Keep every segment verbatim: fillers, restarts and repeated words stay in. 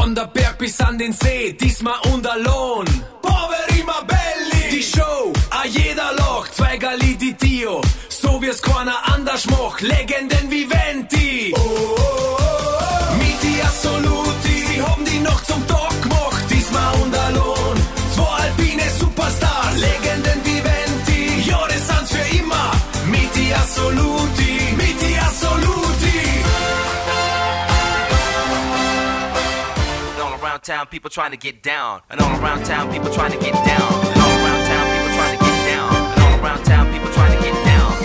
Von der Berg bis an den See, diesmal unter Lohn. Poveri ma belli, die Show a jeder Loch, zwei Gali di Dio, so wie's keiner anders macht, Legenden viventi. Oh, oh, oh, oh. Miti assoluti, sie haben die noch zum Tag gemacht, diesmal unter Lohn. Zwei alpine Superstars, Legenden viventi, ja, das sind's für immer. Miti assoluti, Miti assoluti. Town people trying to get down, and all around town people trying to get down, and all around town people trying to get down, and all around town people trying to get down.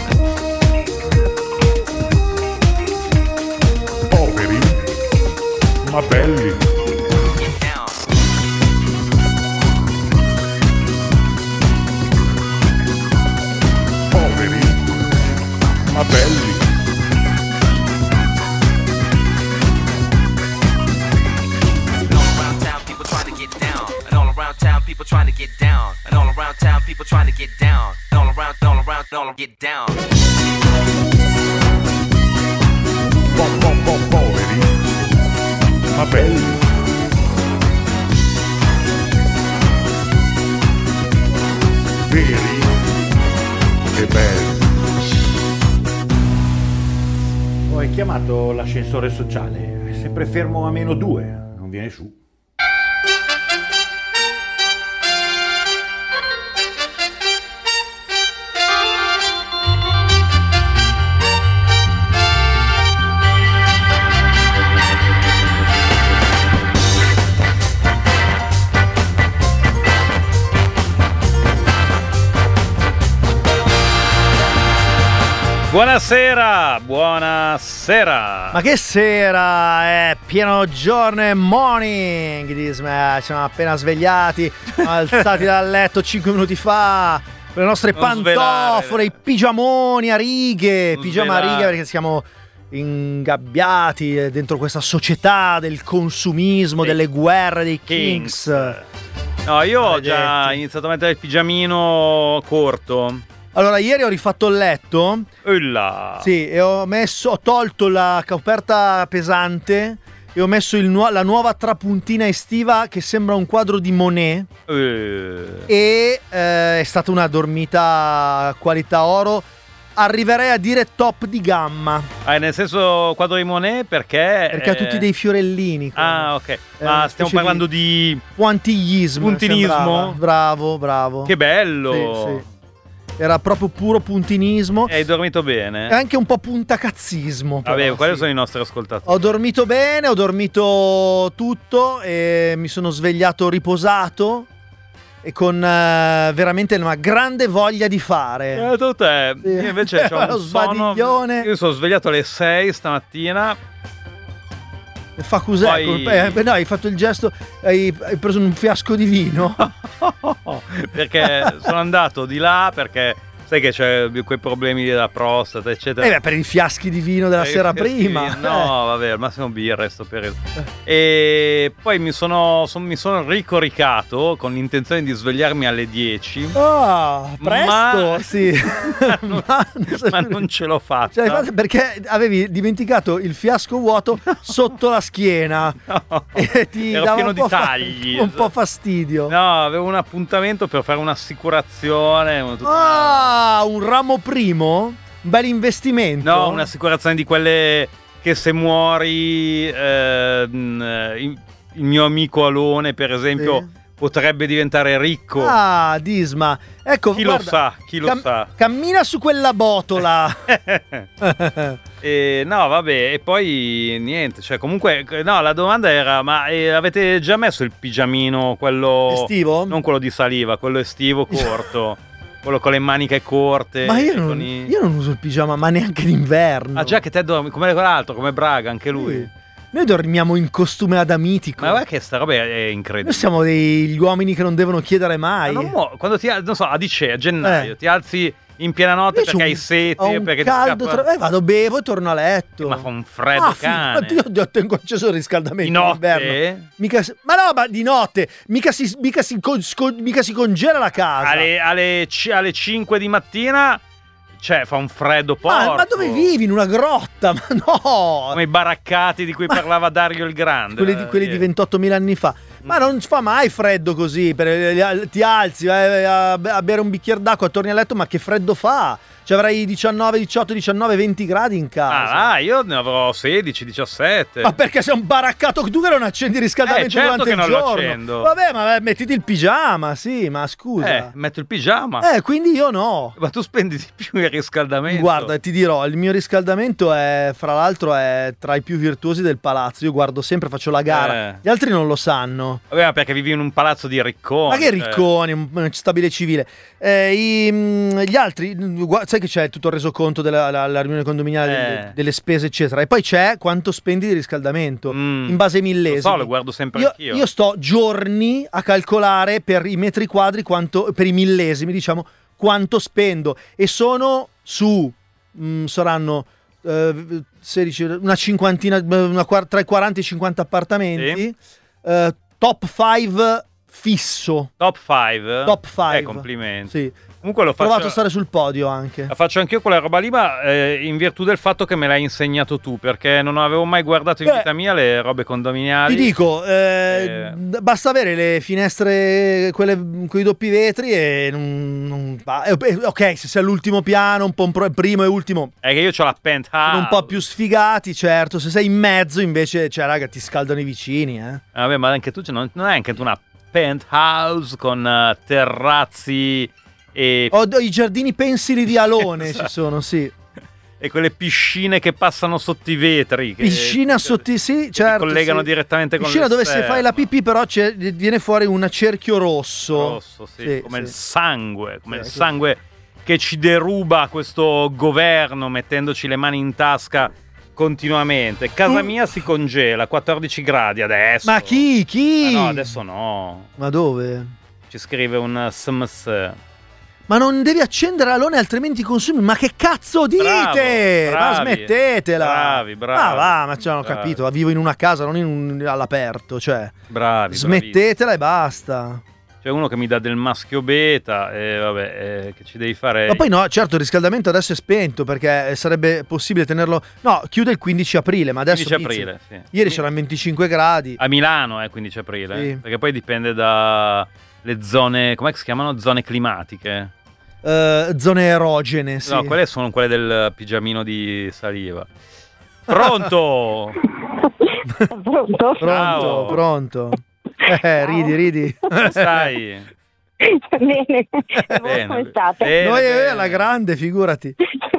Poveri ma belli. Get down. Poveri ma belli. People trying to get down, and all around town people trying to get down, and all around, all around, all get down. Po, po, po, poveri ma belli. Veri e belli. Oh, hai chiamato l'ascensore sociale, è sempre fermo a meno due, non viene su. Buonasera, buonasera. Ma che sera, è pieno giorno e morning di Smash. Siamo appena svegliati, alzati dal letto cinque minuti fa, con le nostre Non pantofole, svelare. i pigiamoni a righe, Non pigiama a svelare. righe perché siamo ingabbiati dentro questa società del consumismo, Dei delle guerre, dei Kings. Kings. No, io ho già Maledetti. iniziato a mettere il pigiamino corto. Allora, ieri ho rifatto il letto. Ulla. Sì, e ho messo, ho tolto la coperta pesante e ho messo il nuo- la nuova trapuntina estiva che sembra un quadro di Monet. Eh. E eh, è stata una dormita qualità oro. Arriverei a dire top di gamma Ah, nel senso quadro di Monet perché? perché ha eh, tutti dei fiorellini. Ah, ok. Eh, Ma stiamo specie parlando di di... puntillismo. puntinismo? sembrava. Bravo, bravo. Che bello. Sì, sì. Era proprio puro puntinismo Hai dormito e bene? anche un po' puntacazzismo. Vabbè, però, quali sì. sono i nostri ascoltatori? Ho dormito bene, ho dormito tutto e mi sono svegliato riposato e con eh, veramente una grande voglia di fare. Beato te. Sì. Io invece ho Lo un sonno. sbadiglione. Io sono svegliato alle sei stamattina. Fa cos'è? Poi- Eh, beh, no, hai fatto il gesto, hai, hai preso un fiasco di vino. Perché sono andato di là perché sai che c'è quei problemi della prostata, eccetera. Eh beh, per i fiaschi di vino della Eh, sera fiaschi di prima. vino. No, vabbè, al massimo birra in sto periodo. E poi mi sono, son- mi sono ricoricato con l'intenzione di svegliarmi alle dieci. Ah, presto, Ma- sì. ma, ma non ce l'ho fatta. Cioè, infatti, perché avevi dimenticato il fiasco vuoto sotto la schiena No, e ti ero dava pieno un di po' fa- tagli. un po' fastidio. No, avevo un appuntamento per fare un'assicurazione. un- tutto- Ah, un ramo primo? Un bel investimento. No, un'assicurazione di quelle che se muori ehm, il il mio amico Alone, per esempio, Sì. potrebbe diventare ricco. Ah, Disma. Ecco, Chi guarda, lo sa, chi lo cam- sa. Cammina su quella botola. E, no, vabbè, e poi niente, cioè comunque, no, la domanda era, ma eh, avete già messo il pigiamino, quello... Estivo? Non quello di saliva, quello estivo corto, quello con le maniche corte. Ma io con non, i- io non uso il pigiama, ma neanche d'inverno. Ah già che te dormi, come quell'altro, come Braga, anche lui. Sì. Noi dormiamo in costume adamitico. Ma guarda che sta roba è Noi incredibile. siamo degli uomini che non devono chiedere mai. Ma non muo- quando ti, non so, a dicembre, a gennaio, Eh. ti alzi in piena notte Invece perché un- hai sete, ho un perché ti caldo scappa... tra- eh, vado, bevo e torno a letto. Ma fa un freddo Ah, cane. figurati, io, io tengo acceso il riscaldamento Di notte? d'inverno. Mica si- ma no, ma di notte mica si, mica si, con- sco- mica si congela la casa. Alle, alle, ci- alle cinque di mattina cioè fa un freddo porco. Ma, ma dove vivi? In una grotta? Ma no! Come i baraccati di cui Ma... parlava Dario il Grande. Quelli di, quelli di ventottomila anni fa. Ma non fa mai freddo così, per, ti alzi, vai a, a bere un bicchiere d'acqua, torni a letto, ma che freddo fa? Cioè avrai diciannove, diciotto, diciannove, venti gradi in casa. Ah, io ne avrò sedici, diciassette. Ma perché sei un baraccato tu che non accendi il riscaldamento eh, certo durante che il non giorno? lo accendo. Vabbè, ma mettiti il pigiama, sì, ma scusa. Eh, metto il pigiama. Eh, quindi io no. Ma tu spendi di più il riscaldamento. Guarda, ti dirò, il mio riscaldamento è, fra l'altro, è tra i più virtuosi del palazzo. Io guardo sempre, faccio la gara. Eh. Gli altri non lo sanno. Vabbè, ma perché vivi in un palazzo di ricconi. Ma che ricconi, un stabile civile. Eh, i, gli altri, sai che c'è tutto il resoconto della la, la riunione condominiale, Eh. delle, delle spese, eccetera. E poi c'è quanto spendi di riscaldamento Mm. in base ai millesimi. Lo so, lo guardo sempre Io, anch'io. io sto giorni a calcolare per i metri quadri quanto, per i millesimi, diciamo, quanto spendo. E sono su, mh, saranno eh, sedici, una cinquantina, una, tra i quaranta e i cinquanta appartamenti. Sì. Eh, top cinque fisso. Top cinque. Top cinque. Eh, complimenti. Sì. Comunque lo Ho provato faccio, a stare sul podio anche. la faccio anch'io quella roba lì, ma eh, in virtù del fatto che me l'hai insegnato tu, perché non avevo mai guardato in Beh, vita mia le robe condominiali. Ti dico, eh, Eh. basta avere le finestre, quelle con i doppi vetri e non, non va. Eh, ok, se sei all'ultimo piano, un po' un pro- primo e ultimo, È che io ho la penthouse. sono un po' più sfigati, certo. Se sei in mezzo, invece, cioè, raga, ti scaldano i vicini, eh. Vabbè, ma anche tu, cioè, non, non hai anche tu una penthouse con eh, terrazzi e, Ho ho i giardini pensili di Alone, Esatto. ci sono, sì. e quelle piscine che passano sotto i vetri. Che, Piscina sotto i sì, che certo. ti collegano sì. direttamente con Piscina dove se l'esterno. fai la pipì, però c'è- viene fuori un cerchio rosso. Rosso, sì, Sì, come sì. il sangue, come Sì, il sì. sangue che ci deruba questo governo mettendoci le mani in tasca continuamente. Casa Mm. mia si congela, quattordici gradi adesso. Ma chi? Chi? Ah, no, adesso no. Ma dove? Ci scrive un S M S. Ma non devi accendere Alone altrimenti consumi. Ma che cazzo dite? Bravo, ma bravi, smettetela. bravi, bravi, Ma va, ma cioè, ho bravi. capito. Ma vivo in una casa, non in un- all'aperto. Cioè, Bravi. smettetela e basta. bravissimi. C'è uno che mi dà del maschio beta e vabbè, eh, che ci devi fare? Ma poi no, certo, il riscaldamento adesso è spento perché sarebbe possibile tenerlo. No, chiude il quindici aprile, ma adesso quindici inizia. aprile, sì. Ieri c'erano venticinque gradi. A Milano è quindici aprile, Sì. perché poi dipende da le zone, com'è che si chiamano? Zone climatiche. Eh, zone erogene, sì. No, quelle sono quelle del pigiamino di saliva. Pronto? Pronto? Pronto, Ciao. pronto. Eh, ridi, ridi. Come stai? Bene, e voi Bene, come state? bene. Noi bene. è alla grande, figurati.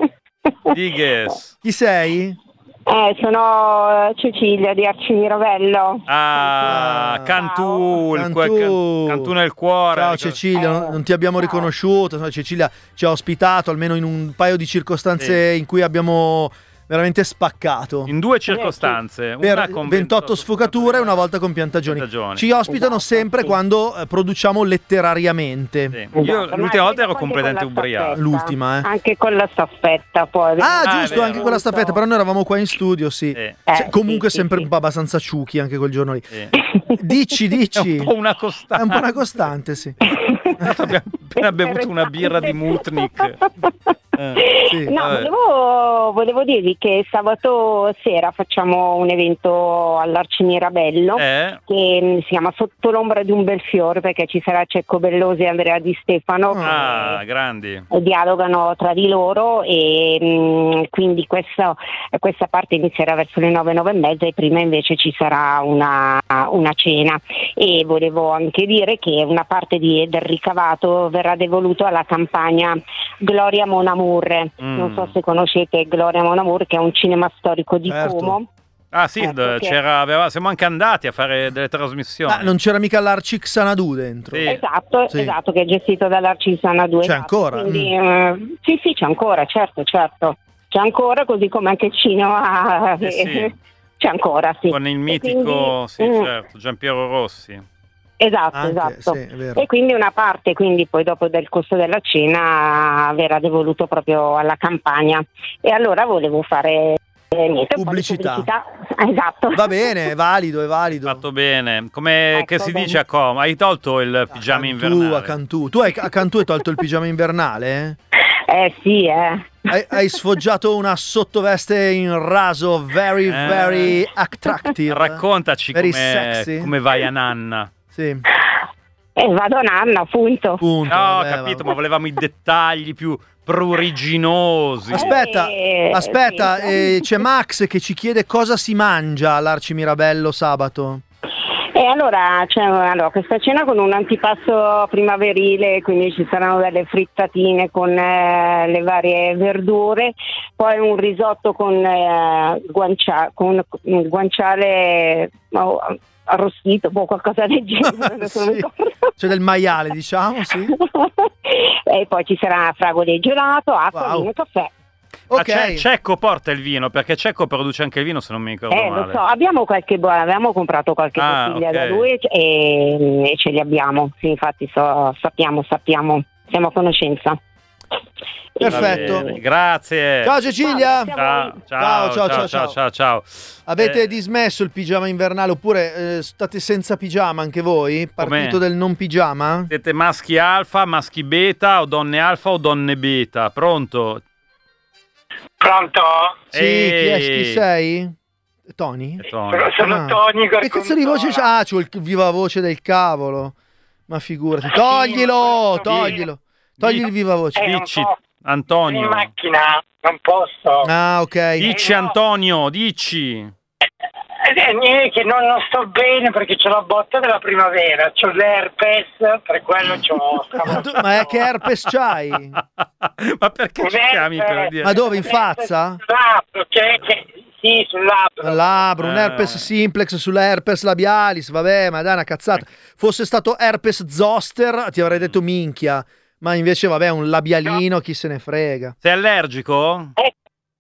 Dighes. Chi sei? Eh, sono Cecilia di Arcinirovello. Ah, Ah. Cantù, il Cantù. Cantù. Cantù nel cuore. Ciao Cecilia, non, non ti abbiamo Ciao. riconosciuto. no, Cecilia ci ha ospitato almeno in un paio di circostanze in cui abbiamo veramente spaccato. In due circostanze. Per una con ventotto sfocature e una volta con piantagioni. Piantagioni. Ci ospitano Esatto, sempre sì. quando eh, produciamo letterariamente. Sì. Esatto, Io ma l'ultima volta ero anche completamente con la ubriaco. staffetta. L'ultima, eh. Anche con la staffetta poi. Ah, Ah, è giusto, vero. anche con la staffetta, però noi eravamo qua in studio, sì. Sì. Eh, Cioè, comunque sì, sempre sì, un po' abbastanza ciuchi anche quel giorno lì. Sì. Dici, È dici. un po' una costante. È un po' una costante, sì. Abbiamo appena bevuto una birra di Mutnik. Eh, sì, No, vabbè. volevo, volevo dirvi che sabato sera facciamo un evento all'Arcinirovello Eh? che mh, si chiama Sotto l'ombra di un bel fiore, perché ci sarà Cecco Bellosi e Andrea Di Stefano Ah, che grandi. eh, dialogano tra di loro e mh, quindi questa, questa parte inizierà verso le nove, nove e mezza e prima invece ci sarà una, una cena. E volevo anche dire che una parte di- del ricavato verrà devoluto alla campagna Gloria Mon Amour. Mm. Non so se conoscete Gloria Mon Amour, che è un cinema storico di Certo. Como. Ah sì, Ecco d- che- c'era, aveva- siamo anche andati a fare delle trasmissioni. Ah, non c'era mica l'Arci Xanadu dentro. Sì. Esatto, Sì. esatto, che è gestito dall'Arcisana due. C'è esatto. ancora? Quindi, eh, sì, sì, c'è ancora, certo, certo. C'è ancora, così come anche il cinema. Eh sì. C'è ancora, sì. Con il E mitico, quindi- sì, mm, certo, Giampiero Rossi. Esatto, Anche, esatto. sì, è vero. E quindi una parte, quindi poi dopo del costo della cena verrà devoluto proprio alla campagna. E allora volevo fare eh, niente, un po' di Pubblicità. pubblicità. Esatto. Va bene, è valido, è valido. Fatto bene. Come Ecco, che si bene. dice a Como? Hai tolto il A pigiama Cantù, invernale? a Cantù. Tu hai, a Cantù hai tolto il pigiama invernale? Eh sì, eh. Hai, hai sfoggiato una sottoveste in raso very, Eh. very attractive. Raccontaci Very come, sexy. come vai a nanna. Sì, E vado a nanna, appunto. punto. No, ho vabbè, capito, ma- ma volevamo i dettagli più pruriginosi. Aspetta, Eh, aspetta, sì. eh, c'è Max che ci chiede cosa si mangia all'Arci Mirabello sabato. E allora c'è allora, questa cena con un antipasto primaverile, quindi ci saranno delle frittatine con eh, le varie verdure, poi un risotto con, eh, guancia- con il guanciale oh, arrostito, boh, qualcosa del genere. adesso non mi Sì. ricordo. C'è del maiale, diciamo, sì. E poi ci sarà fragole e gelato, acqua, Wow. vino e caffè. Ma Ok. c'è- Cecco porta il vino, perché Cecco produce anche il vino, se non mi ricordo Eh, lo male. so, abbiamo qualche buona, abbiamo comprato qualche Ah, bottiglia ok. da lui e, e ce li abbiamo. Sì, infatti so- sappiamo, sappiamo, siamo a conoscenza. Perfetto. Va bene, grazie. Ciao Cecilia. Ciao. Ciao, Ciao, ciao, ciao, ciao, ciao, ciao, ciao. Avete Eh, dismesso il pigiama invernale oppure eh, state senza pigiama anche voi? Partito Com'è? del non pigiama? Siete maschi alfa, maschi beta o donne alfa o donne beta? Pronto? Pronto? Sì, chi, è, Ehi. chi sei? Tony? È Tony. Sono, sono Ah. Tony Che cazzo di voce c'ha? Ah, c'ho il viva voce del cavolo. Ma figurati. Toglilo, Sì. toglilo. Togli il viva voce. Eh, non Dici, posso. Sono in Antonio. macchina, non posso. Ah, ok. Dici, Antonio, dici. Eh, niente, che non, non sto bene perché c'ho la botta della primavera, c'ho l'herpes, per quello c'ho... Ma tu- Ma è che herpes c'hai? Ma perché ci chiami per dire? Ma dove, in fazza? Sul labbro, che, che, sì, sul labbro. Al labbro, un Eh. herpes simplex sulla herpes labialis, vabbè, ma dai, una cazzata. Fosse stato herpes zoster, ti avrei detto minchia. Ma invece, vabbè, un labialino, chi se ne frega. Sei allergico? Eh,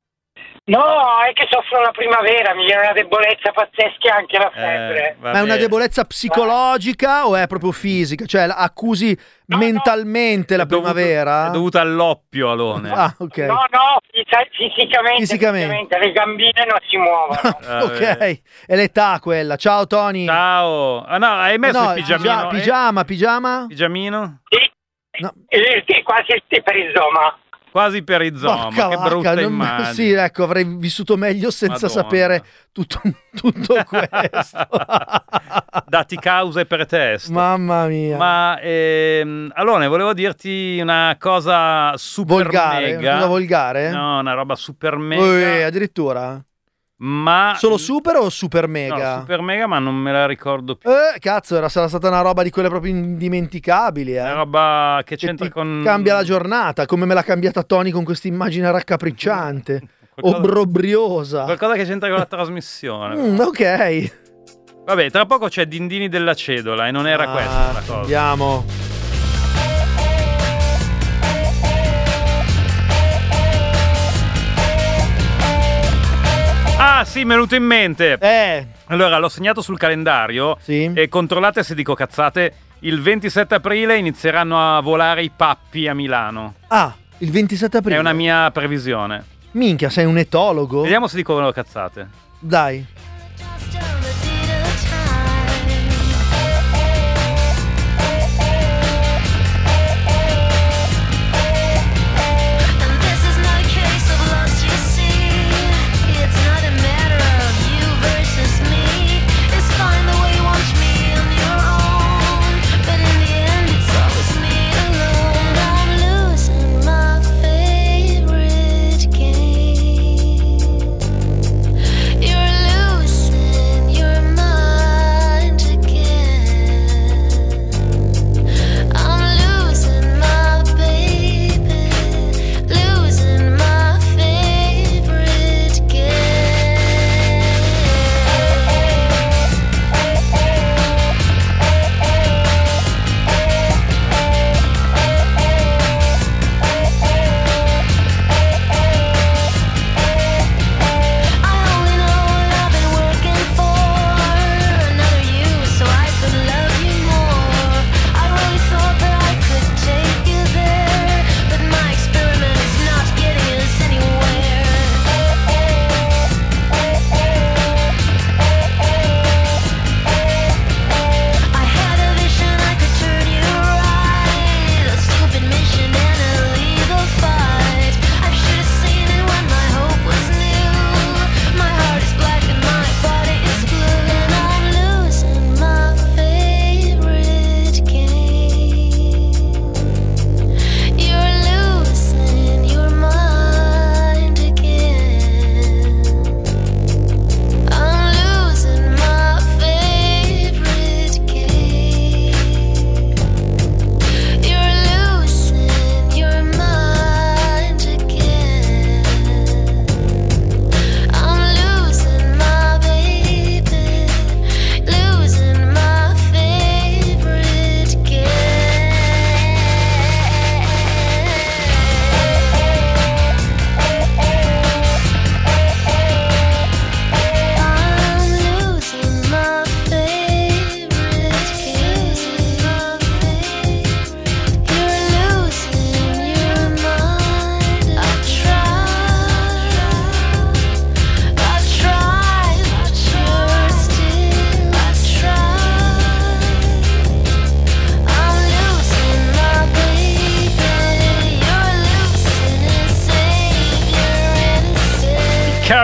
no, è che soffro la primavera, mi viene una debolezza pazzesca, anche la febbre. Eh, Ma è una vabbè. debolezza psicologica o è proprio fisica? Cioè, la- accusi no. mentalmente la È dovuto- primavera? È dovuta all'oppio, Alone. Ah, ok. No, no, fisa- fisicamente, Fisicamente. fisicamente, le gambine non si muovono. Eh, Ok, è l'età quella. Ciao Tony. Ciao. Ah, no, hai messo No, il pigiamino? pigia- pigiama, pigiama? Eh? Pigiamino? Sì, No. eh, sì, quasi il- per il zoma. Quasi per i zoma, Porca che vacca, brutta non- immagine. Sì, ecco, avrei vissuto meglio senza Madonna. sapere tutto, tutto questo. Dati causa e pretesto. Mamma mia. Ma ehm, allora volevo dirti una cosa super volgare? mega. Una volgare? No, una roba super mega. Ui, addirittura? Ma Solo super o super mega? No, super mega, ma non me la ricordo più. Eh, cazzo, era sarà stata una roba di quelle proprio indimenticabili, eh. Una roba che Che c'entra ti con cambia la giornata, come me l'ha cambiata Tony con questa immagine raccapricciante, Qualcosa- obbrobriosa. qualcosa che c'entra con la trasmissione. Mm, ok. Vabbè, tra poco c'è Dindini della cedola e non era Ah, questa la cosa. Andiamo. Ah, sì, mi è venuto in mente. Eh, Allora, l'ho segnato sul calendario sì. e controllate se dico cazzate. Il ventisette aprile inizieranno a volare i pappi a Milano. Ah, il ventisette aprile. È una mia previsione. Minchia, sei un etologo? Vediamo se dico cazzate. Dai. You're losing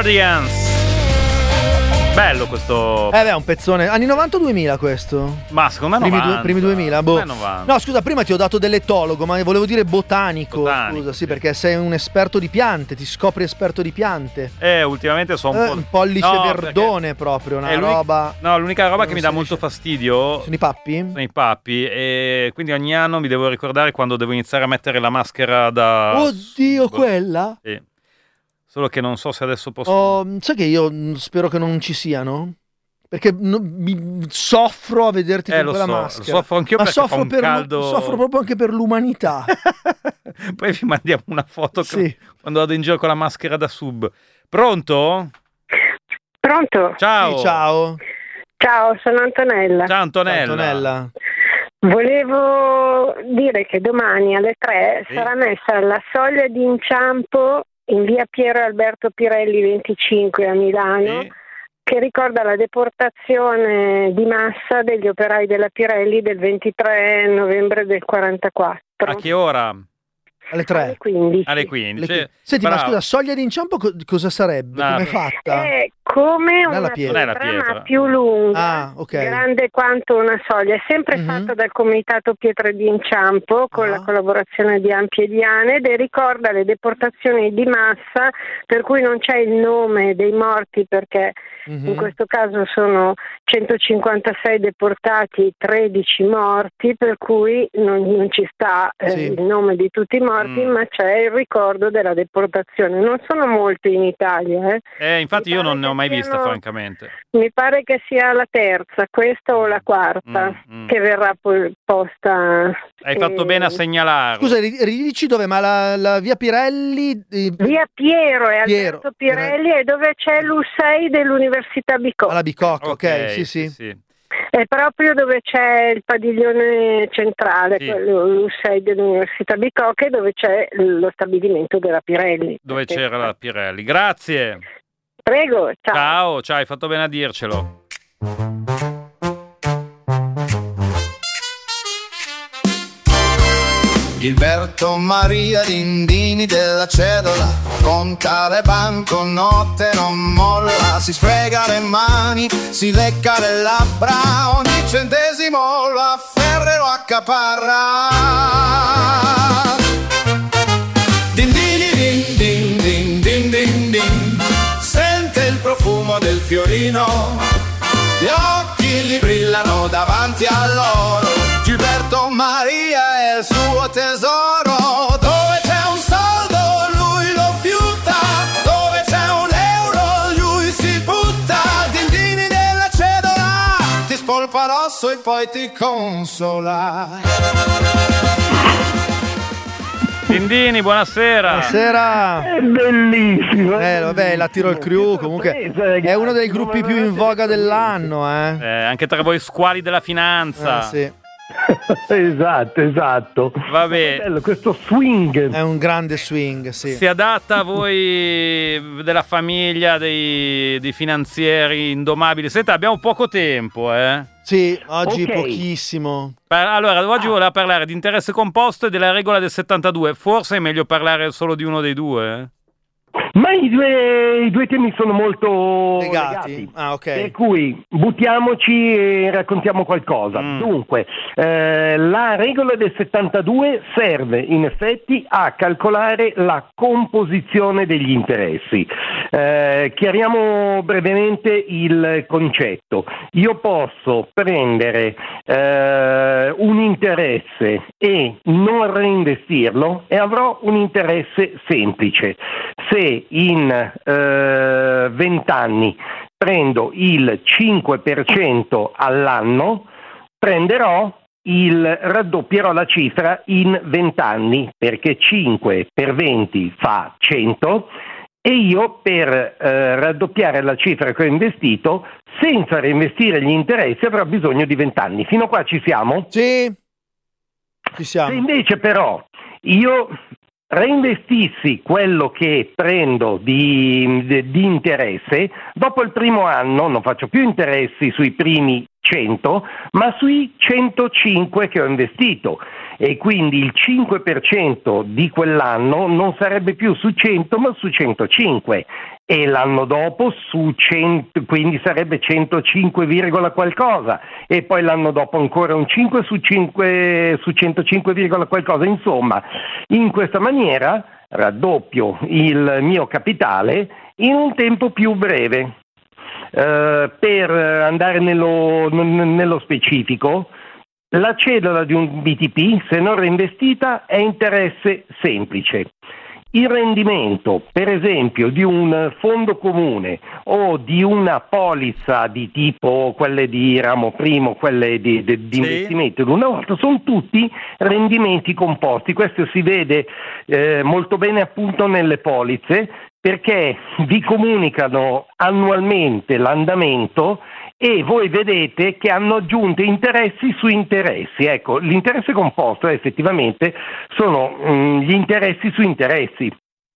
Guardians. Bello questo. Eh beh, un pezzone. Anni novanta o duemila questo? Ma secondo me primi, novanta. due, primi duemila, boh. novanta. No, scusa, prima ti ho dato dell'etologo, ma volevo dire botanico. Botanico, Scusa, sì, sì. perché sei un esperto di piante, ti scopri esperto di piante. Eh, ultimamente sono un Eh, po'. un pollice No, verdone perché proprio, una è l'unica- roba. No, l'unica roba Non che mi si dà riesce- molto fastidio Sono i pappi? sono i pappi, e quindi ogni anno mi devo ricordare quando devo iniziare a mettere la maschera da. Oddio, quella? Sì. Solo che non so se adesso posso. Oh, sai che io mh, spero che non ci siano? Perché no- mi- soffro a vederti Eh, con lo quella so, lo maschera. soffro anch'io Ma perché fa soffro, un per l'u- caldo- soffro proprio anche per l'umanità. Poi vi mandiamo una foto che- Sì. quando vado in giro con la maschera da sub. Pronto? Pronto? Ciao. Sì, ciao. Ciao, sono Antonella. Ciao Antonella. Antonella. Volevo dire che domani alle tre Sì. sarà messa la soglia di inciampo in via Piero Alberto Pirelli venticinque a Milano, Sì. che ricorda la deportazione di massa degli operai della Pirelli del ventitré novembre del quarantaquattro. A che ora? Alle tre. Alle quindici. Alle quindici. Le- Senti, ma Bravo. scusa, soglia di inciampo co- cosa sarebbe? No. Come è fatta? È come Non è la una pietra. Non è la pietra, pietra. ma più lunga, Ah, ok. grande quanto una soglia. È sempre Mhm. fatta dal Comitato Pietre di Inciampo con Ah. la collaborazione di Ampie e Diane, ed ricorda le deportazioni di massa, per cui non c'è il nome dei morti perché Mhm. in questo caso sono centocinquantasei deportati, tredici morti, per cui non, non ci sta eh, Sì. il nome di tutti i morti, Mm. ma c'è il ricordo della deportazione. Non sono molti in Italia, eh. Eh, infatti Mi io pare non ne ho che mai vista, siano- francamente. Mi pare che sia la terza, questa o la quarta, Mm, mm. che verrà poi posta. Hai fatto eh, bene a segnalarlo. Scusa, ri- ridici dove? Ma la, la via Pirelli... eh, Via Piero e Piero. Alberto Pirelli, e dove c'è l'U sei dell'Università Bicocca. alla Bicocca, ok, sì, sì. sì. È proprio dove c'è il padiglione centrale, Sì. quello l'U sei dell'Università Bicocca, e dove c'è lo stabilimento della Pirelli. Dove Perché- c'era la Pirelli. Grazie. Prego, ciao. Ciao, ciao, hai fatto bene a dircelo. Gilberto Maria Dindini della cedola, conta le banconote, non molla, si sfrega le mani, si lecca le labbra, ogni centesimo lo afferra e lo accaparra. Dindini din din din din din din, sente il profumo del fiorino, gli occhi gli brillano davanti a loro. Gilberto Maria è il suo tesoro. Dove c'è un soldo lui lo fiuta, dove c'è un euro lui si butta. Dindini della cedola, ti spolpa l'osso e poi ti consola. Dindini, buonasera. Buonasera. È bellissimo. Eh, vabbè, la tiro il crew, comunque è uno dei gruppi più in voga dell'anno, eh. Eh, anche tra voi squali della finanza. Eh, sì. Esatto, esatto. Vabbè. Bello, questo swing. È un grande swing, sì. Si adatta a voi della famiglia, dei, dei finanzieri indomabili. Senta, abbiamo poco tempo, eh. Sì, oggi Ok. pochissimo. Per- allora, oggi voleva parlare di interesse composto e della regola del settantadue. Forse è meglio parlare solo di uno dei due, eh? Ma i due, i due temi sono molto Legati? legati. Ah, ok. Per cui buttiamoci e raccontiamo qualcosa. Mm. Dunque, eh, la regola del settantadue serve in effetti a calcolare la composizione degli interessi. Eh, chiariamo brevemente il concetto. Io posso prendere eh, un interesse e non reinvestirlo e avrò un interesse semplice. Se in eh, venti anni prendo il cinque per cento all'anno, prenderò il raddoppierò la cifra in venti anni, perché cinque per venti fa cento, e io per eh, raddoppiare la cifra che ho investito senza reinvestire gli interessi avrò bisogno di venti anni. Fino a qua ci siamo? Sì, ci Se siamo. invece però io reinvestissi quello che prendo di, di, di interesse, dopo il primo anno non faccio più interessi sui primi cento, ma sui centocinque che ho investito, e quindi il cinque per cento di quell'anno non sarebbe più su cento ma su centocinque, e l'anno dopo su cento, quindi sarebbe centocinque, qualcosa, e poi l'anno dopo ancora un cinque su cinque su centocinque, qualcosa. Insomma, in questa maniera raddoppio il mio capitale in un tempo più breve. Uh, per andare nello, n- nello specifico, la cedola di un B T P, se non reinvestita, è interesse semplice. Il rendimento, per esempio, di un fondo comune o di una polizza di tipo quelle di ramo primo, quelle di, di, di sì. investimento di una volta, sono tutti rendimenti composti. Questo si vede eh, molto bene appunto nelle polizze, perché vi comunicano annualmente l'andamento e voi vedete che hanno aggiunto interessi su interessi. Ecco, l'interesse composto effettivamente sono mh, gli interessi su interessi.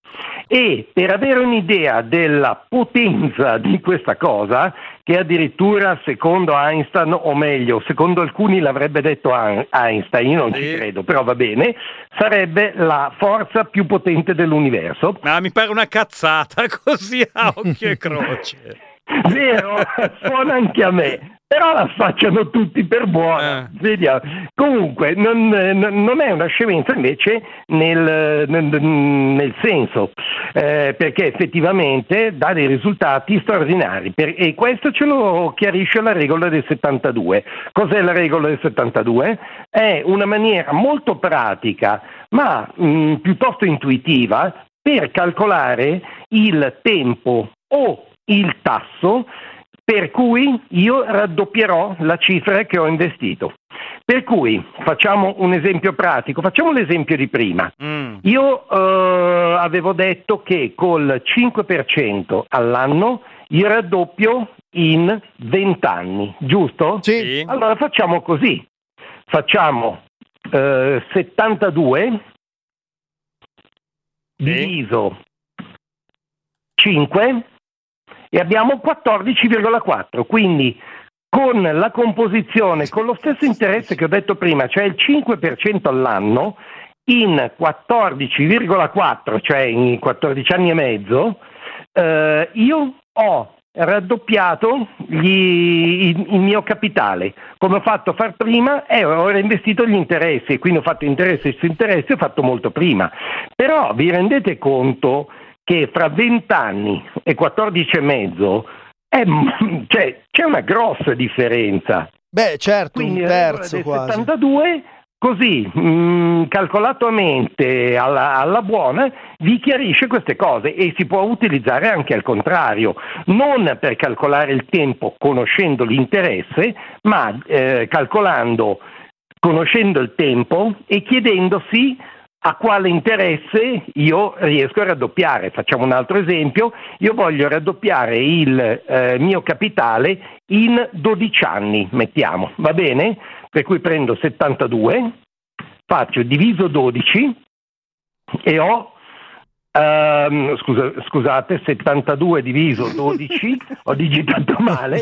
E per avere un'idea della potenza di questa cosa, che addirittura secondo Einstein, o meglio, secondo alcuni l'avrebbe detto Einstein, io non ci credo, però va bene, sarebbe la forza più potente dell'universo. Ma mi pare una cazzata così a occhio e croce. Vero, suona anche a me, però la facciano tutti per buona. Eh. Vediamo. Comunque non, non è una scemenza invece nel, nel, nel senso, eh, perché effettivamente dà dei risultati straordinari, per, e questo ce lo chiarisce la regola del settantadue. Cos'è la regola del settantadue? È una maniera molto pratica ma mh, piuttosto intuitiva per calcolare il tempo o il tasso per cui io raddoppierò la cifra che ho investito. Per cui facciamo un esempio pratico, facciamo l'esempio di prima. Mm. Io eh, avevo detto che col cinque per cento all'anno io raddoppio in venti anni, giusto? Sì. Allora facciamo così, facciamo eh, settantadue sì. diviso cinque e abbiamo quattordici virgola quattro, quindi con la composizione, con lo stesso interesse che ho detto prima, cioè il cinque per cento all'anno, in quattordici virgola quattro, cioè in quattordici anni e mezzo, eh, io ho raddoppiato gli, il, il mio capitale. Come ho fatto far prima, eh, ho reinvestito gli interessi, e quindi ho fatto interessi su interessi, ho fatto molto prima. Però vi rendete conto che fra venti anni e quattordici e mezzo è, cioè, c'è una grossa differenza. Beh, certo, quindi un terzo del quasi. settantadue, così mh, calcolato a mente alla, alla buona, vi chiarisce queste cose, e si può utilizzare anche al contrario, non per calcolare il tempo conoscendo l'interesse, ma eh, calcolando, conoscendo il tempo e chiedendosi a quale interesse io riesco a raddoppiare. Facciamo un altro esempio: io voglio raddoppiare il eh, mio capitale in dodici anni, mettiamo, va bene? Per cui prendo settantadue, faccio diviso dodici e ho Um, scusa, scusate, settantadue diviso dodici, ho digitato male,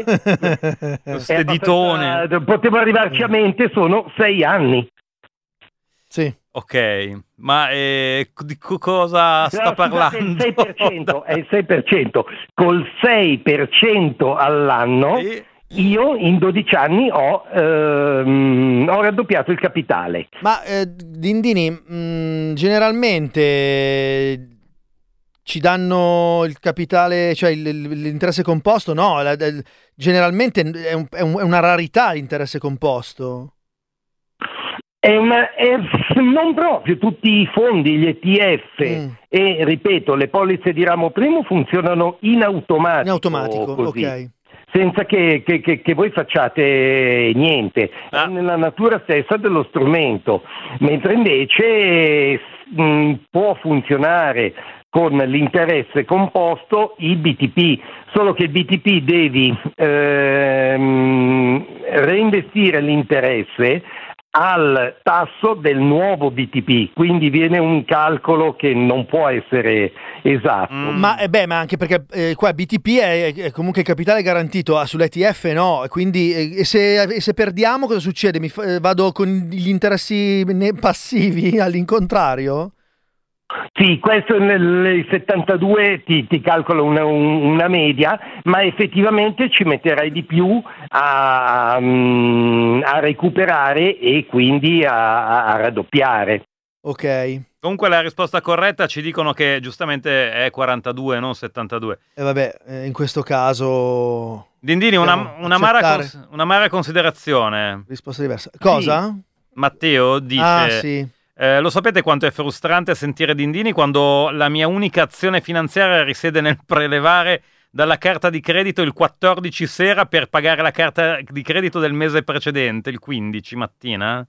steditone. Eh, potevo arrivarci a mente, sono sei anni. Sì. Ok, ma eh, di co- cosa sta no, parlando? Scusate, il sei per cento, è il sei per cento, col sei per cento all'anno sì. Io in dodici anni ho, ehm, ho raddoppiato il capitale. Ma eh, Dindini, mh, generalmente ci danno il capitale, cioè il, l'interesse composto? No, la, la, generalmente è, un, è, un, è una rarità l'interesse composto. È una, è non proprio tutti i fondi, gli E T F mm. e ripeto, le polizze di ramo primo funzionano in automatico. In automatico, così, ok. Senza che, che, che, che voi facciate niente, ah. è nella natura stessa dello strumento, mentre invece mh, può funzionare con l'interesse composto il B T P, solo che il B T P devi ehm, reinvestire l'interesse al tasso del nuovo B T P, quindi viene un calcolo che non può essere esatto. Mm. Ma, eh beh, ma anche perché eh, qua B T P è, è comunque il capitale garantito, ah, sull'E T F no, quindi eh, e, se, e se perdiamo cosa succede? Mi fa, eh, vado con gli interessi passivi all'incontrario? Sì, questo nel settantadue ti, ti calcola una, una media, ma effettivamente ci metterai di più a, a recuperare e quindi a, a raddoppiare. Ok. Comunque la risposta corretta ci dicono che giustamente è quarantadue, non settantadue. E eh vabbè, in questo caso... Dindini, una, una, mara cons- una mara considerazione. Risposta diversa. Cosa? Sì. Matteo dice... Ah, sì. Eh, lo sapete quanto è frustrante sentire Dindini quando la mia unica azione finanziaria risiede nel prelevare dalla carta di credito il quattordici sera per pagare la carta di credito del mese precedente, il quindici mattina?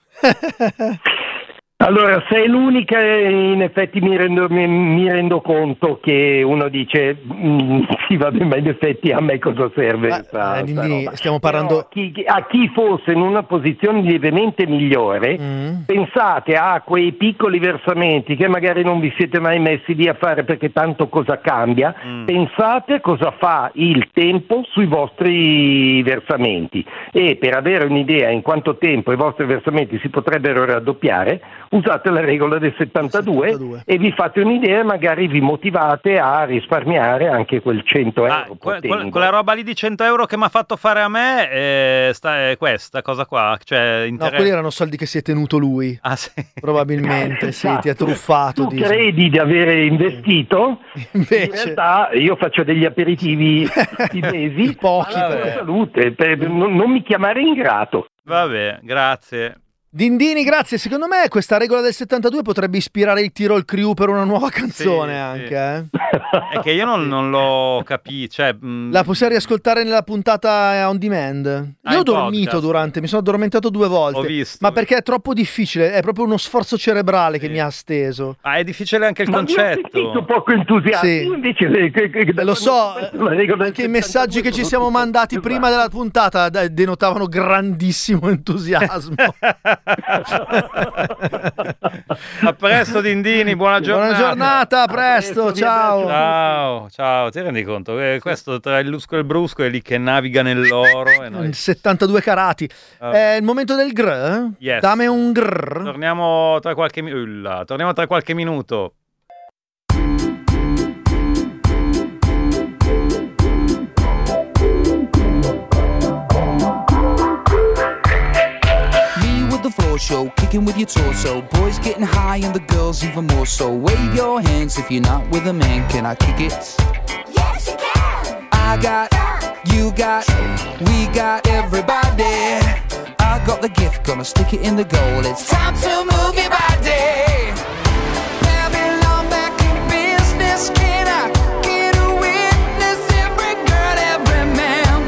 Allora, se è l'unica, in effetti mi rendo, mi, mi rendo conto che uno dice mm, sì vabbè, ma in effetti a me cosa serve? Ma, sta, eh, sta quindi stiamo parlando... A chi, a chi fosse in una posizione lievemente migliore, mm. pensate a quei piccoli versamenti che magari non vi siete mai messi lì a fare perché tanto cosa cambia, mm. pensate cosa fa il tempo sui vostri versamenti e per avere un'idea in quanto tempo i vostri versamenti si potrebbero raddoppiare, usate la regola del settantadue, settantadue e vi fate un'idea e magari vi motivate a risparmiare anche quel cento euro. Ah, que- que- quella roba lì di cento euro che mi ha fatto fare a me è, sta- è questa cosa qua. Cioè, inter- no, quelli erano soldi che si è tenuto lui. Ah, sì. Probabilmente, sì, ti ha truffato. Tu credi di avere investito, invece in realtà io faccio degli aperitivi tutti i mesi, pochi, per salute, per non, non mi chiamare ingrato. Vabbè, grazie. Dindini, grazie. Secondo me questa regola del settantadue potrebbe ispirare il Tirol Crew per una nuova canzone, sì, anche. Sì. Eh? È che io non, non l'ho capito. Cioè, mh... La possiamo riascoltare nella puntata on demand? Ah, io ho podcast. dormito durante, mi sono addormentato due volte. Ho visto. Ma perché è troppo difficile, è proprio uno sforzo cerebrale sì. che mi ha steso. Ah, è difficile anche il ma concetto. Io ho poco entusiasmo. Sì. Invece, che, che, che, lo so, anche i messaggi che ci siamo mandati prima della puntata denotavano grandissimo entusiasmo. A presto Dindini, buona giornata. Buona giornata, a presto, a presto ciao. Ciao, ciao, ti rendi conto? Eh, questo tra il lusco e il brusco è lì che naviga nell'oro. E noi... settantadue carati. Uh, è il momento del grr? Yes. Dammi un grr. Torniamo tra qualche minuto. Torniamo tra qualche minuto. The floor show, kicking with your torso. Boys getting high and the girls even more so. Wave your hands if you're not with a man. Can I kick it? Yes, you can. I got, you got, we got everybody. I got the gift, gonna stick it in the goal. It's time to move your body. Babylon back in business. Can I get a witness? Every girl, every man.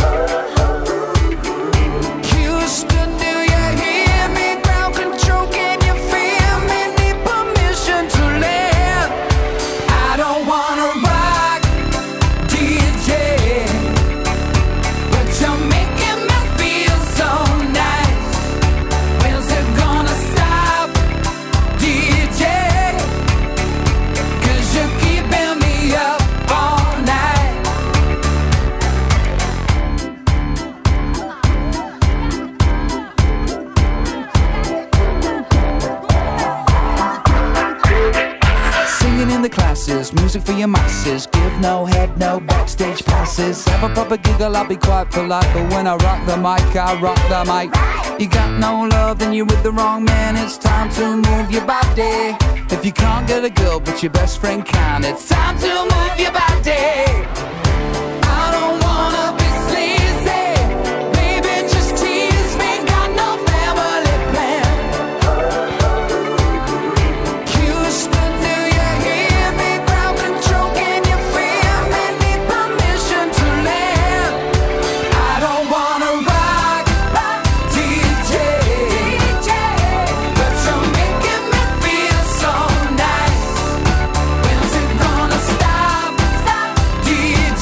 Houston, do you hear me? Ground control, can you feel me? Need permission to land. I don't wanna rock, D J, but you're making me feel so nice. When's it gonna stop, D J? Cause you're keeping me up all night. Singing in the classes, music for your masses. Give no head, no backstage passes. Have a proper giggle, I'll be quite polite. But when I rock the mic, I rock the mic. You got no love, then you're with the wrong man. It's time to move your body. If you can't get a girl, but your best friend can, it's time to move your body. I don't wanna be sleazy. Baby, just tease me. Got no family plan. Houston, do you hear me? Ground control, can you feel me? Need permission to land. I don't wanna rock, D J, but you're making me feel so nice. When's it gonna stop, D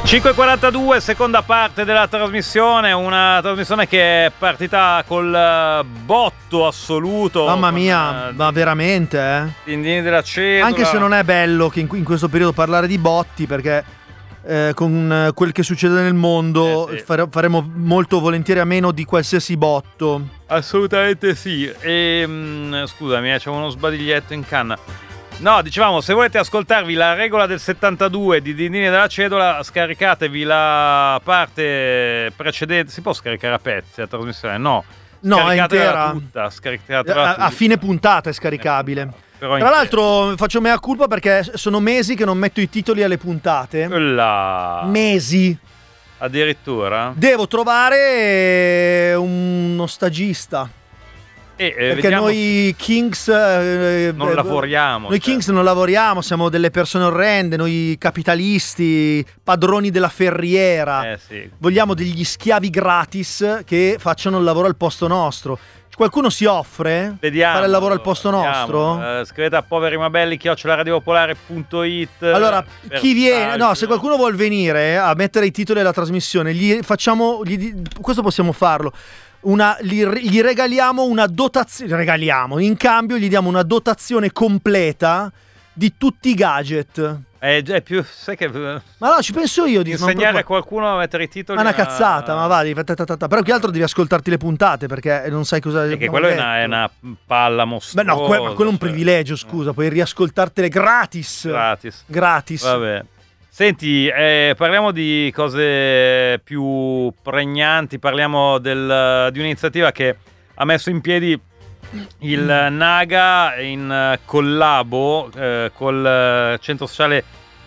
cinque e quarantadue, seconda parte della trasmissione, una trasmissione che è partita col botto assoluto. Mamma con, mia, ma veramente, eh? Dindini della cedola. Anche se non è bello che in, in questo periodo parlare di botti, perché eh, con quel che succede nel mondo Eh sì. fare- faremo molto volentieri a meno di qualsiasi botto. Assolutamente sì. E, mh, scusami, eh, c'è uno sbadiglietto in canna. No, dicevamo, se volete ascoltarvi la regola del settantadue di Dindini della cedola, scaricatevi la parte precedente. Si può scaricare a pezzi la trasmissione? No. No, è Scaricatela intera. tutta, scaricatela A, a tutta. fine puntata è scaricabile. Però Tra l'altro faccio mea culpa perché sono mesi che non metto i titoli alle puntate. La... Mesi. Addirittura? Devo trovare uno stagista. E, eh, Perché vediamo- noi Kings eh, Non eh, lavoriamo, Noi cioè. Kings non lavoriamo, siamo delle persone orrende, noi capitalisti, padroni della ferriera. Eh sì. Vogliamo degli schiavi gratis che facciano il lavoro al posto nostro. Qualcuno si offre Vediamo, fare il lavoro al posto vediamo. nostro? Eh, scrivete a poveri ma belli chiocciola radiopolare punto it. Allora, per chi viene? messaggio. No, se qualcuno vuol venire a mettere i titoli della trasmissione, gli facciamo. Gli di- questo possiamo farlo. Una, gli, gli regaliamo una dotazione. Regaliamo, in cambio, gli diamo una dotazione completa di tutti i gadget. Eh, già, è più. Sai che. Ma no, ci penso io di Insegnare non- a qualcuno a mettere i titoli. Ma una a- cazzata, ma va, devi- ta- ta- ta- ta. Però che altro devi ascoltarti le puntate perché non sai cosa. Perché abbiamo quello è detto. una, è una palla Beh, mostruosa. no, que- ma quello è un cioè, privilegio, scusa, puoi riascoltartele gratis. Gratis. Gratis. Vabbè. Senti, eh, parliamo di cose più pregnanti, parliamo del- di un'iniziativa che ha messo in piedi il Naga in eh, collabo eh, col eh, centro sociale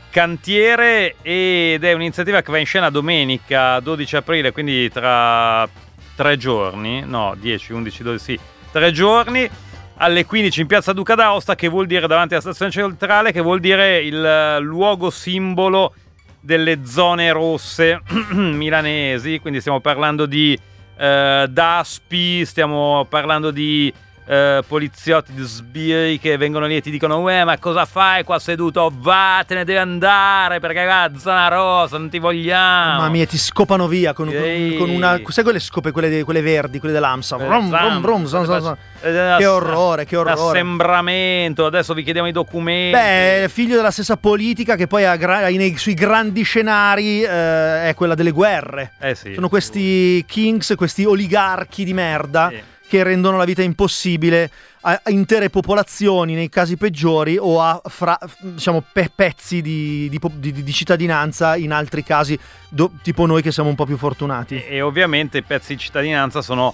Cantiere, ed è un'iniziativa che va in scena domenica dodici aprile, quindi tra tre giorni, no, dieci, undici, dodici, sì, tre giorni, alle quindici in piazza Duca d'Aosta, che vuol dire davanti alla stazione centrale, che vuol dire il eh, luogo simbolo delle zone rosse milanesi. Quindi stiamo parlando di eh, Daspi, stiamo parlando di eh, poliziotti, di sbirri che vengono lì e ti dicono: uè, ma cosa fai qua seduto? Vattene, devi andare perché qua zona rossa, non ti vogliamo. Mamma mia, ti scopano via con, con- Ehi. con una. Sai quelle scope, quelle, de- quelle verdi, quelle dell'AMSA? Vrum, vrum, vrum, zon, zon, zon. Che orrore, che orrore. Assembramento, adesso vi chiediamo i documenti. Beh, è figlio della stessa politica che poi ha gra- nei- sui grandi scenari eh, è quella delle guerre. Eh sì. Sono questi kings, questi oligarchi di merda che rendono la vita impossibile a a intere popolazioni nei casi peggiori, o a fra- diciamo pe- pezzi di, di po- di- di cittadinanza in altri casi, do- tipo noi che siamo un po' più fortunati. E, e ovviamente i pezzi di cittadinanza sono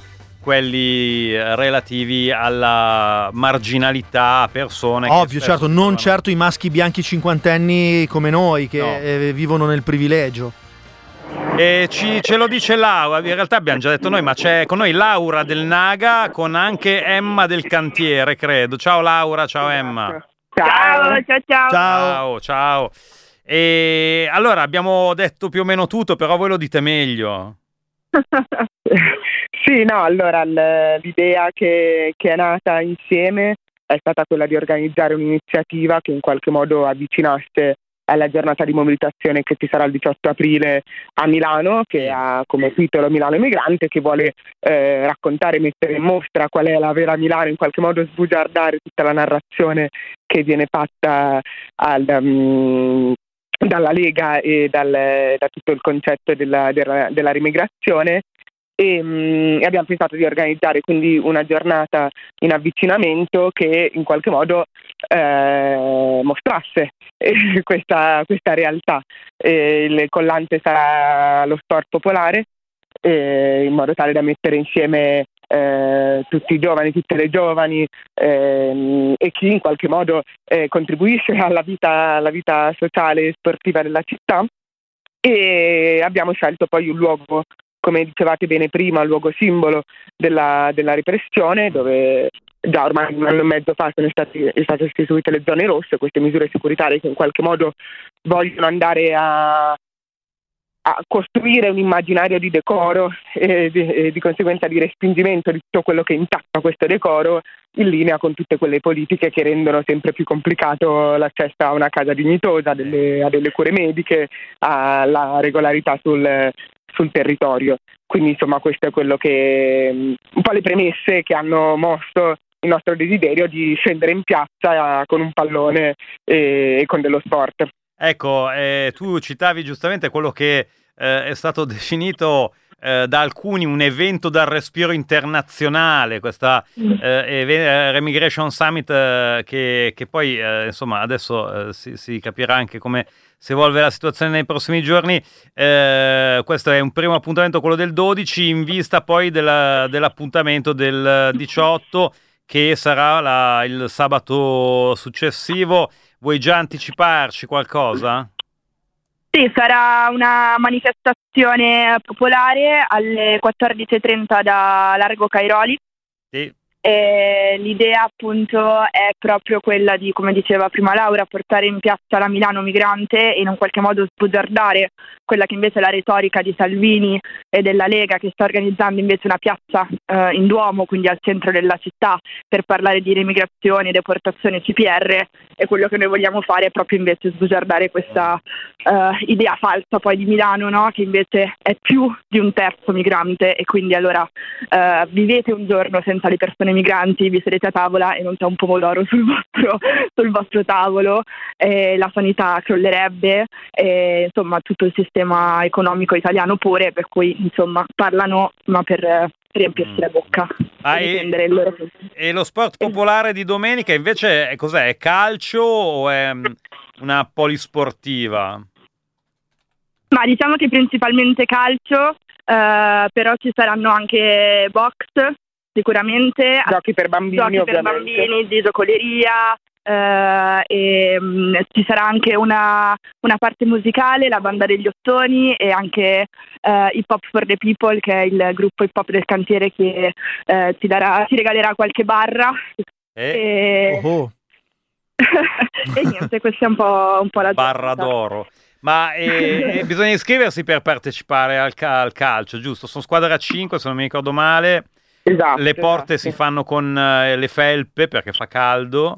quelli eh, relativi alla marginalità, persone che Ovvio, spesso certo, si non trovano- certo i maschi bianchi cinquantenni come noi che No. eh, vivono nel privilegio. E ci, ce lo dice Laura, in realtà abbiamo già detto noi, ma c'è con noi Laura del Naga, con anche Emma del Cantiere, credo. Ciao Laura, ciao Emma. Ciao, ciao, ciao. Ciao, ciao. E allora abbiamo detto più o meno tutto, però voi lo dite meglio. Sì, no, allora l- l'idea che, che è nata insieme è stata quella di organizzare un'iniziativa che in qualche modo avvicinasse alla giornata di mobilitazione che ci sarà il diciotto aprile a Milano, che ha come titolo Milano Emigrante, che vuole eh, raccontare e mettere in mostra qual è la vera Milano, in qualche modo sbugiardare tutta la narrazione che viene fatta al, um, dalla Lega e dal, da tutto il concetto della, della, della rimigrazione. E, mh, e abbiamo pensato di organizzare quindi una giornata in avvicinamento che in qualche modo eh, mostrasse eh, questa, questa realtà. Eh, il collante sarà lo sport popolare, eh, in modo tale da mettere insieme eh, tutti i giovani, tutte le giovani ehm, e chi in qualche modo eh, contribuisce alla vita, alla vita sociale e sportiva della città. E abbiamo scelto poi un luogo, come dicevate bene prima, il luogo simbolo della, della repressione, dove già ormai un anno e mezzo fa sono stati, è state istituite le zone rosse, queste misure securitarie che in qualche modo vogliono andare a, a costruire un immaginario di decoro e di, e di conseguenza di respingimento di tutto quello che intacca questo decoro, in linea con tutte quelle politiche che rendono sempre più complicato l'accesso a una casa dignitosa, a delle, a delle cure mediche, alla regolarità sul, sul territorio. Quindi insomma questo è quello che, un po' le premesse che hanno mosso il nostro desiderio di scendere in piazza con un pallone e, e con dello sport. Ecco, eh, tu citavi giustamente quello che eh, è stato definito eh, da alcuni un evento dal respiro internazionale, questa eh, Remigration Summit eh, che, che poi eh, insomma adesso eh, si, si capirà anche come si evolve la situazione nei prossimi giorni. Eh, questo è un primo appuntamento, quello del dodici, in vista poi della, dell'appuntamento del diciotto che sarà la, il sabato successivo. Vuoi già anticiparci qualcosa? Sì, sarà una manifestazione popolare alle quattordici e trenta da Largo Cairoli. Sì. E l'idea appunto è proprio quella di, come diceva prima Laura, portare in piazza la Milano migrante e in un qualche modo sbugiardare quella che invece è la retorica di Salvini e della Lega, che sta organizzando invece una piazza eh, in Duomo, quindi al centro della città, per parlare di remigrazione, deportazione, C P R, e quello che noi vogliamo fare è proprio invece sbugiardare questa eh, idea falsa poi di Milano, no? Che invece è più di un terzo migrante, e quindi allora eh, vivete un giorno senza le persone migranti, vi sedete a tavola e non c'è un pomodoro sul vostro, sul vostro tavolo, eh, la sanità crollerebbe, eh, insomma tutto il sistema economico italiano pure, per cui insomma parlano ma per eh, riempirsi la bocca. Ah, e, e, il loro... e lo sport popolare di domenica invece è, cos'è? È calcio o è mh, una polisportiva? Ma diciamo che principalmente calcio, eh, però ci saranno anche box, sicuramente, giochi per bambini, giochi per bambini, di giocoleria, eh, e mh, ci sarà anche una, una parte musicale, la banda degli Ottoni, e anche eh, Hip Hop for the People, che è il gruppo hip hop del cantiere che eh, ci darà, ci regalerà qualche barra. Eh? E... Oh. e niente, questa è un po', un po' la barra giornata. d'oro. Ma eh, eh, bisogna iscriversi per partecipare al, ca- al calcio, giusto? Sono squadra a cinque, se non mi ricordo male. Esatto, le porte esatto. si fanno con eh, le felpe perché fa caldo.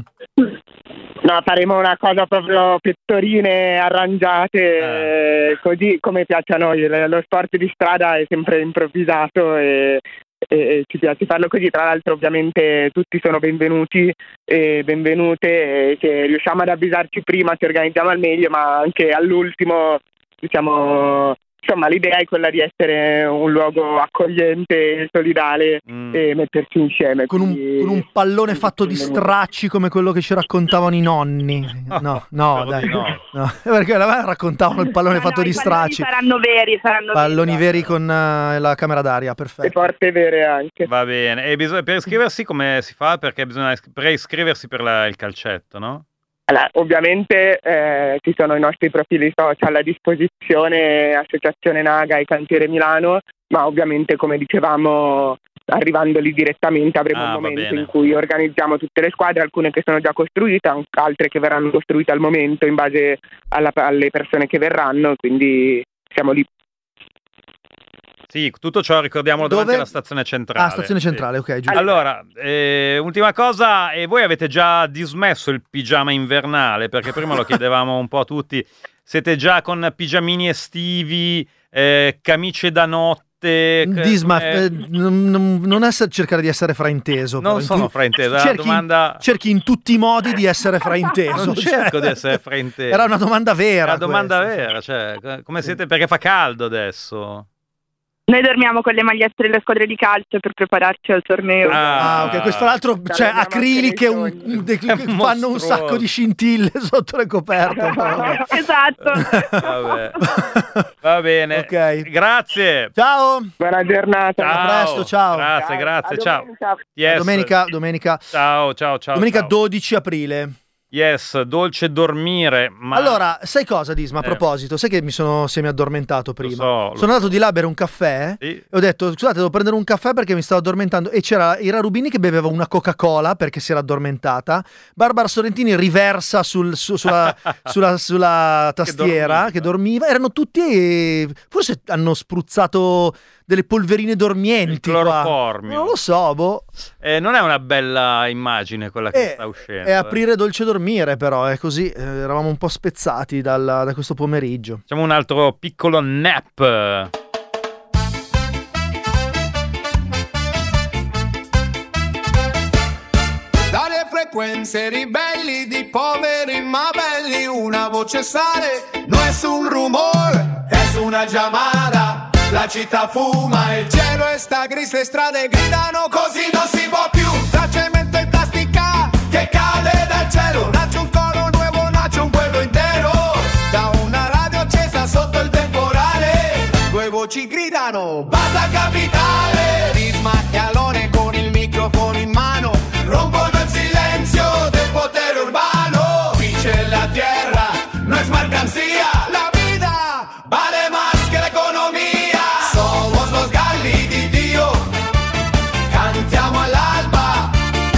No, faremo una cosa proprio pettorine arrangiate, Eh. eh, così come piace a noi. Lo sport di strada è sempre improvvisato e, e, e ci piace farlo così. Tra l'altro ovviamente tutti sono benvenuti e benvenute, e se riusciamo ad avvisarci prima ci organizziamo al meglio, ma anche all'ultimo, diciamo... Insomma, l'idea è quella di essere un luogo accogliente e solidale Mm. e metterci insieme. Con un, quindi- con un pallone fatto di stracci come quello che ci raccontavano i nonni. No, no, spero dai. di no. No, perché la- raccontavano il pallone No, fatto no, di i palloni stracci. saranno veri, saranno Palloni veri. veri con eh, la camera d'aria, e perfetto. porte vere anche. Va bene. E bisogna, per iscriversi come si fa? Perché bisogna is- preiscriversi per la- il calcetto, no? Allora, ovviamente eh, ci sono i nostri profili social a disposizione, Associazione Naga e Cantiere Milano, ma ovviamente, come dicevamo, arrivando lì direttamente avremo Ah, un va momento bene. in cui organizziamo tutte le squadre, alcune che sono già costruite, an- altre che verranno costruite al momento in base alla- alle persone che verranno, quindi siamo lì. Sì, tutto ciò ricordiamolo davanti Dove? alla stazione centrale. Ah, stazione Sì. centrale, ok, giusto. Allora, eh, ultima cosa, e voi avete già dismesso il pigiama invernale? Perché prima lo chiedevamo un po' a tutti. Siete già con pigiamini estivi, eh, camicie da notte? che- Disma, eh, eh, non, non- non essere- cercare di essere frainteso. Non però. In sono tu- frainteso, è una cerchi, domanda- cerchi in tutti i modi di essere frainteso. non cioè. cerco di essere frainteso. Era una domanda vera. È una domanda questa, vera, cioè, come siete? Perché fa caldo adesso. Noi dormiamo con le magliette delle squadre di calcio per prepararci al torneo. Ah, ok, questo l'altro, cioè, Abbiamo acriliche anche un- dei un- de- È che fanno un mostruoso. sacco di scintille sotto le coperte. Vabbè. Esatto. Vabbè. Va bene. Ok. Grazie. Ciao, Buona giornata. Ciao. a presto, ciao. Grazie, Ciao. grazie, A ciao. domenica. Yes. Domenica, domenica, Ciao, ciao, ciao. domenica ciao. dodici aprile. Yes, dolce dormire. Ma... Allora, sai cosa, Disma, a Eh. proposito? Sai che mi sono semi-addormentato prima? so, lo sono andato di là a bere un caffè Sì. e ho detto, scusate, devo prendere un caffè perché mi stavo addormentando. E c'era Ira Rubini che beveva una Coca-Cola perché si era addormentata. Barbara Sorrentini riversa sul- su- sulla, sulla- sulla tastiera che dormiva. Erano tutti, eh, forse hanno spruzzato delle polverine dormienti qua. cloroformio. Non lo so, boh. Eh, non è una bella immagine quella che Eh, sta uscendo. È aprire dolce dormire, però è così. eh, eravamo un po' spezzati dal- da questo pomeriggio. Facciamo un altro piccolo nap. Dalle frequenze ribelli di poveri ma belli, una voce sale, no es un rumor, es una llamada. La città fuma, il cielo sta gris, le strade gridano, così non si può più. Tra cemento e plastica che cade dal cielo, nasce un coro nuovo, nasce un pueblo intero. Da una radio accesa sotto il temporale, due voci gridano, basta capitale. Disma e Alone con il microfono in mano rompono il silenzio del potere urbano. Qui c'è la tierra, no es mercancía. La vida vale más que la economía. Somos los galli di Dio, cantiamo all'alba.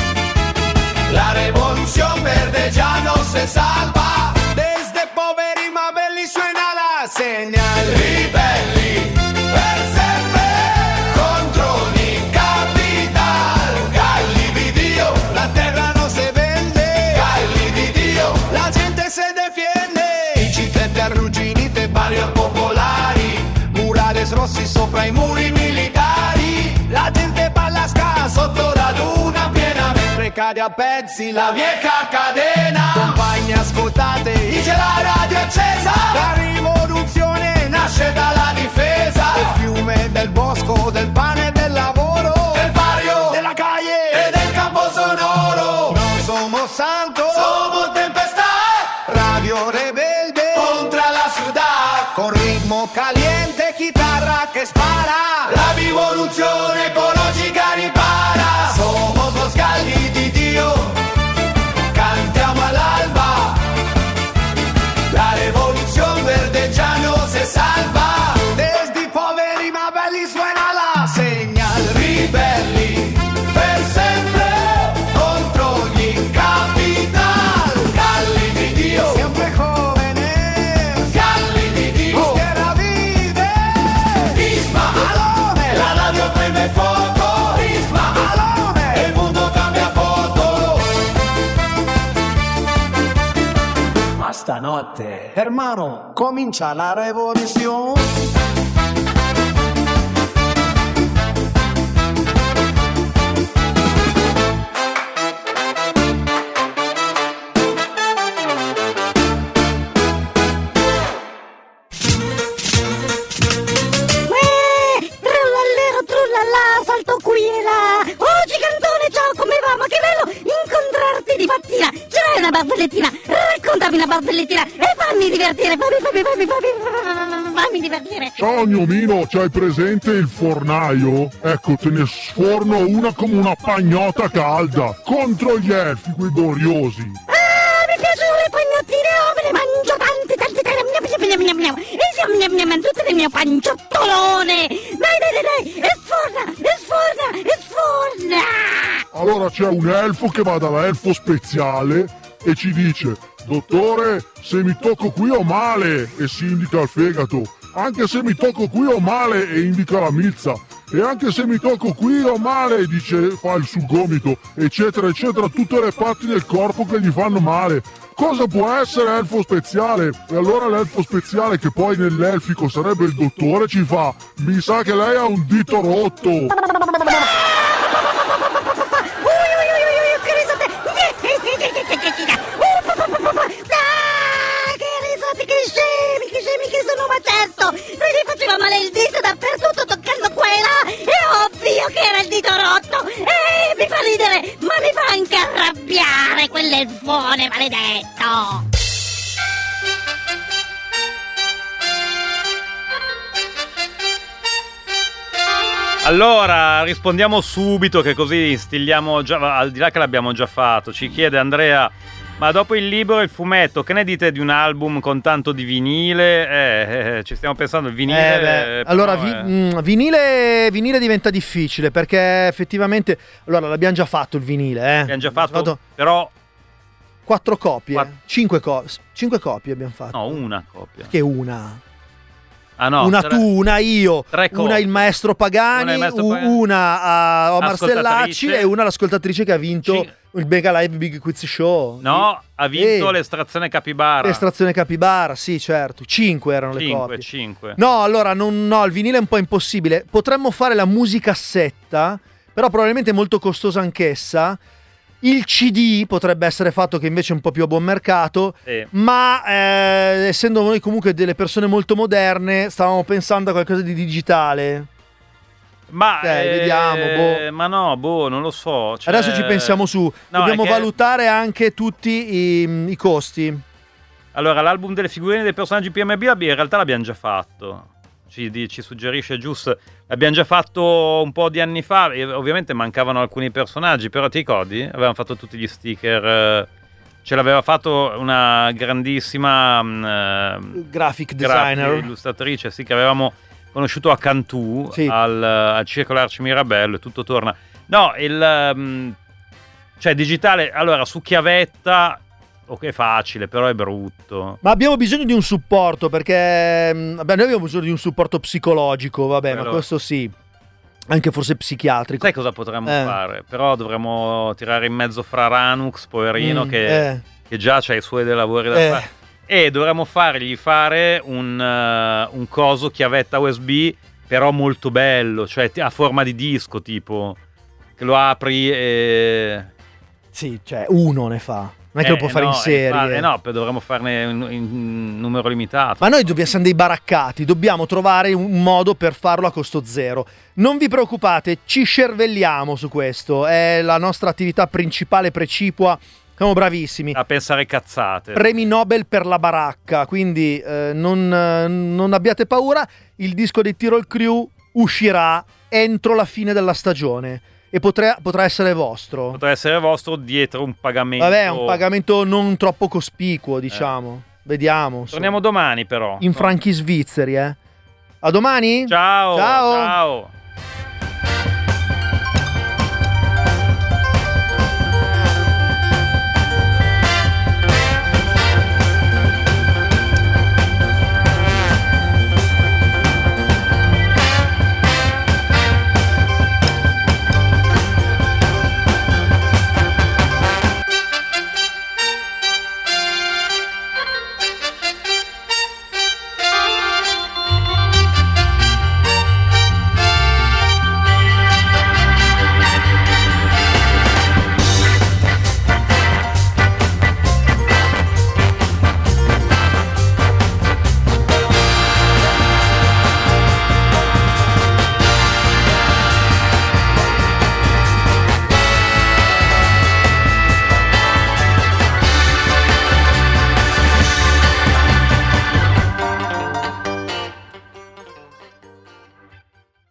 La revolución verde ya no se salva. Desde poveri ma belli suena la señal. Ribelli per sempre contro ogni capital. Galli di Dio, la terra non se vende. Galli di Dio, la gente se defiende. Biciclette arrugginite, barrier popolari, murales rossi sopra i muri militari. La gente balla ska sotto la luna piena mentre cade a pezzi la vieja cadena. Compagni ascoltate, dice la radio accesa. La rivoluzione nasce dalla difesa. Il fiume del bosco, del pane e del lavoro, del barrio, della calle e del campo sonoro. Non somos santos, somos tempestad. Radio rebelde contra la ciudad. Con ritmo caliente, chitarra che spara. La rivoluzione ecologica ripara. Somos los galli di Dio, cantiamo all'alba. La revolución verde ya no se salva. Desde poveri ma belli suena la señal. Ribelli per sempre contro gli capital. Galli di Dio, siempre jóvenes. Galli di Dio, tierra vive. Disma Alone, la radio prende fuoco. Disma Alone, il mondo cambia poco. Ma stanotte, hermano, comincia la revolución. Trullallero, trullallà, salto qui e là. Oggi cantone, ciao, come va? Ma che bello incontrarti di mattina. Ce l'hai una barzellettina? Raccontami una barzellettina e fammi divertire, fammi, fammi, fammi, fammi, fammi divertire. Ciao gnomino, c'hai presente il fornaio? Ecco, te ne sforno una come una pagnota calda contro gli elfi, quei boriosi. Ah, mi piacciono le pagnottine, oh, me ne mangio tante, tante, tante, miam, miam, miam, miam, miam. E siamo, miam, miam, miam, tutte nel mio panciottolone. Dai, dai, dai, dai, e sforna, e sforna, e sforna. Allora c'è un elfo che va dall'elfo speziale e ci dice: dottore, se mi tocco qui ho male, e si indica il fegato. Anche se mi tocco qui ho male, e indica la milza. E anche se mi tocco qui ho male, dice, fa il sul gomito, eccetera, eccetera, tutte le parti del corpo che gli fanno male. Cosa può essere elfo speziale? E allora l'elfo speziale, che poi nell'elfico sarebbe il dottore, ci fa: mi sa che lei ha un dito rotto. Ui, ui, ui, ui, che risate. Ah, che risate, che scemi, che scemi che sono, ma certo. Se gli faceva male il dito dappertutto toccando qua e là, è ovvio che era il dito rotto. E mi fa ridere, ma mi fa anche arrabbiare quell'elfone maledetto. Allora, rispondiamo subito, che così instilliamo già, al di là che l'abbiamo già fatto. Ci chiede Andrea: Ma dopo il libro e il fumetto, che ne dite di un album con tanto di vinile? Eh, eh, ci stiamo pensando, il vinile... Eh beh, eh, allora, però, vi- eh. mh, vinile, vinile diventa difficile perché effettivamente... Allora, l'abbiamo già fatto il vinile, eh. Abbiamo già fatto, però... Quattro copie, Quatt- cinque, co- cinque copie abbiamo fatto. No, una copia. Che una? Ah no, una c'era- tu, una io, Tre una copie. il maestro Pagani, Una il maestro u- Pagani. una a Omar Ascoltatrice. Stellacci e una l'ascoltatrice che ha vinto Cin- il Mega Live Big Quiz Show. No, ha vinto Eh. l'estrazione capibara. L'estrazione capibara, sì, certo. Cinque erano le Cinque, copie. cinque. No, allora, non, no, il vinile è un po' impossibile. Potremmo fare la musicassetta, però probabilmente è molto costosa anch'essa. Il C D potrebbe essere fatto, che invece è un po' più a buon mercato, Sì. ma eh, essendo noi comunque delle persone molto moderne, stavamo pensando a qualcosa di digitale. Ma Dai, eh, vediamo, boh. Ma no, boh, non lo so. cioè- Adesso ci pensiamo su. No, Dobbiamo è che- valutare anche tutti i, i costi. Allora, l'album delle figurine dei personaggi P M B in realtà l'abbiamo già fatto. Ci, di- ci suggerisce Gius, l'abbiamo già fatto un po' di anni fa. E ovviamente mancavano alcuni personaggi, però ti ricordi? Avevamo fatto tutti gli sticker. eh, Ce l'aveva fatto una grandissima mm, eh, Graphic designer. grafica, illustratrice, sì, che avevamo conosciuto a Cantù, Sì. al, al Circolo Arci Mirabello, e tutto torna. No, il mm, cioè digitale, allora su chiavetta, ok, è facile, però è brutto. Ma abbiamo bisogno di un supporto perché mh, vabbè, noi abbiamo bisogno di un supporto psicologico, vabbè, Quello- ma questo sì, anche forse psichiatrico. Sai cosa potremmo Eh. fare? Però dovremmo tirare in mezzo fra Ranux, poverino, Mm, che, eh. che già c'ha i suoi dei lavori da Eh. fare. E dovremmo fargli fare un, eh, un coso chiavetta U S B, però molto bello, cioè a forma di disco, tipo, che lo apri e... Sì, cioè uno ne fa, non è che Eh, lo può fare no, in serie. infatti- eh no, poi dovremmo farne in, in numero limitato. Ma noi dobbiamo, siamo dei baraccati, dobbiamo trovare un modo per farlo a costo zero. Non vi preoccupate, ci cervelliamo su questo, è la nostra attività principale precipua, siamo bravissimi. A pensare cazzate. Premi Nobel per la baracca, quindi eh, non, eh, non abbiate paura, il disco dei Tirol Crew uscirà entro la fine della stagione e potrà, potrà essere vostro. Potrà essere vostro dietro un pagamento. Vabbè, è un pagamento non troppo cospicuo, diciamo. Vediamo. insomma. Torniamo domani però. In franchi svizzeri, eh. A domani? Ciao. Ciao. Ciao.